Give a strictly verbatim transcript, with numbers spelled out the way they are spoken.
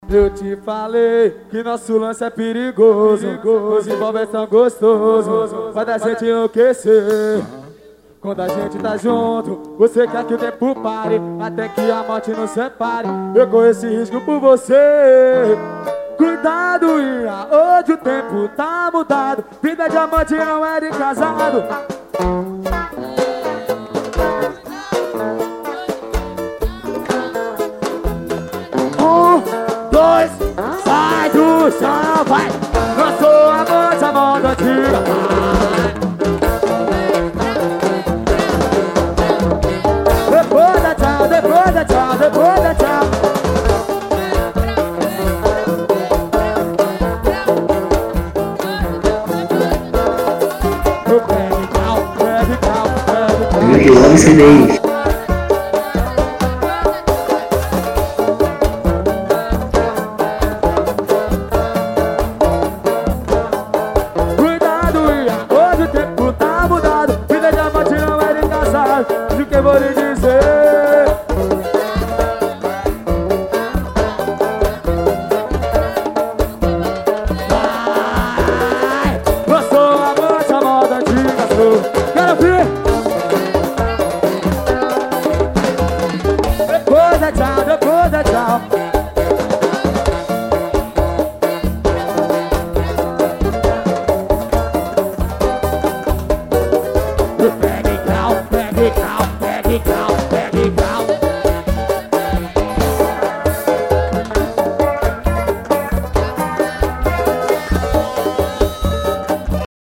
Eu te falei que nosso lance é perigoso, os envolve é tão gostoso, faz a gente enlouquecer. Quando a gente tá junto, você quer que o tempo pare, até que a morte nos separe. Eu corro esse risco por você. Cuidado, Ia, hoje o tempo tá mudado, vida de amante não é de casado. Um, dois, sai do chão, vai. Eu sou amante, a moda antiga. Depois da tchau, depois da tchau, depois da tchau. Eu amo esse daí.